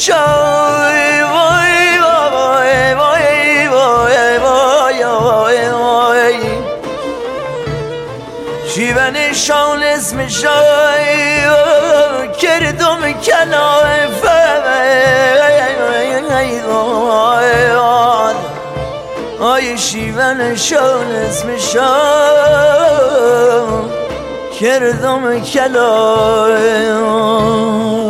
شای وای وای وای وای وای وای شیون شال اسم شای کردم کلاف آی شیون شال اسم شای کردم کلاف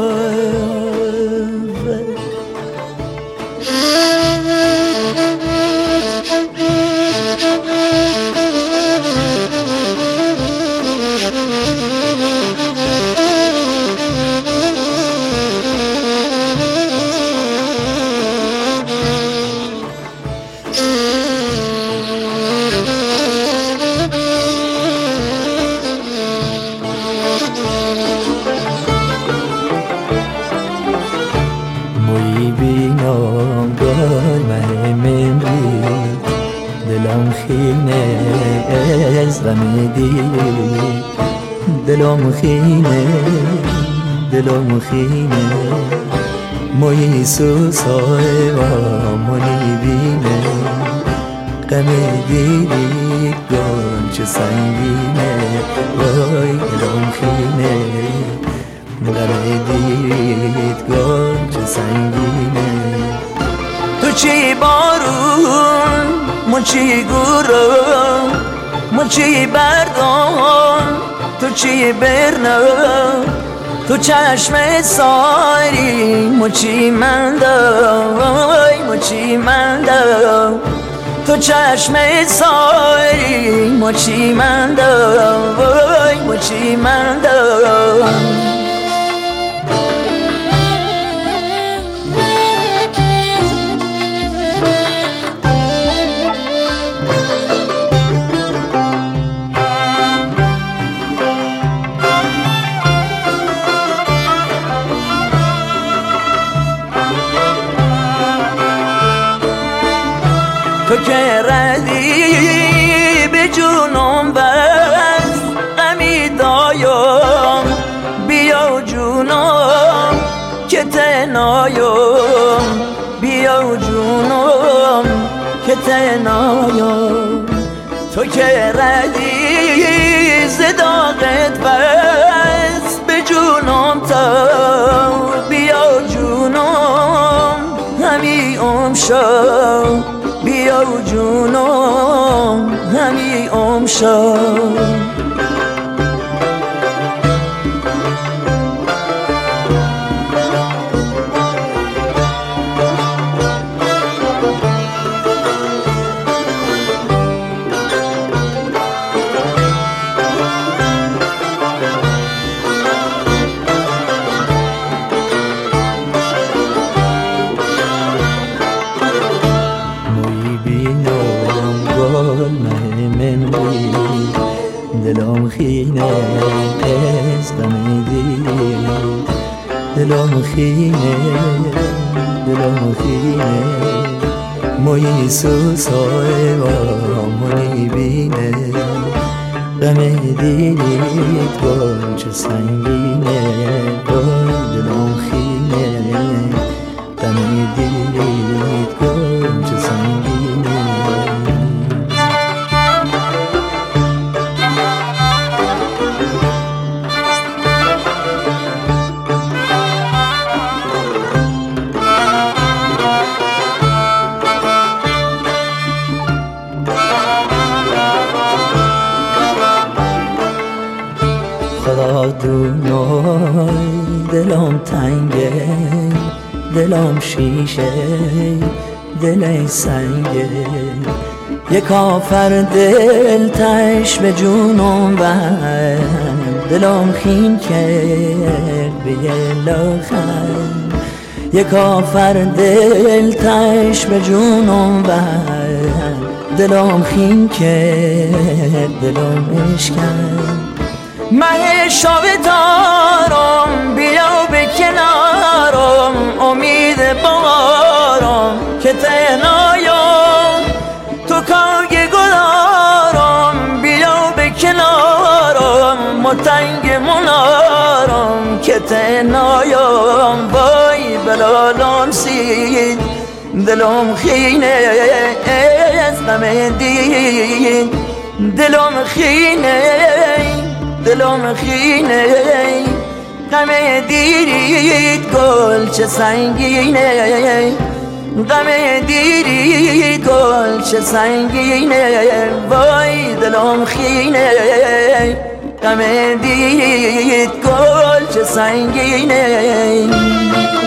بینام گل من رید دلم خینه از غم دید دلم خینه موی سوسای و منی بینه غم دید گل چه سنگینه وای دلم خینه غم دید گل چه سنگینه تو چی بارون من چی گورم من چی بردم تو چی برنم تو چشم ساری من چی مندم من چی مندم تو چشم ساری من چی مندم من چی مندم تو که ردی به جونم بست امی دایم بیا جونم که تنایم بیا جونم که تنایم تو که ردی زداقت بست به جونم تا بیا جونم همی امشم بیا جونم همی امشب دلم خینه از غم دید دلم خینه موی سوسای و منی بینه غم دید گل چه سنگینه دلم خینه غم دید گل چه سنگینه خدا دونای دلم تنگه دلم شیشه دل سنگه یک کافر دل تش به جونم بند دلم خین کرد به لاخر یک کافر دل تش به جونم بند دلم خین کرد دلم اشکن من شب دارم بیا به کنارم امید بارم که تنهایم تو کاگ گلارم بیا به کنارم متنگ منارم که تنهایم وای بلالا دلم خینه از غم دید، دلم خینه دلم خینه غم دیرید گل چه سنگینه، غم دیرید گل چه سنگینه، وای دلم خینه غم دیرید گل چه سنگینه.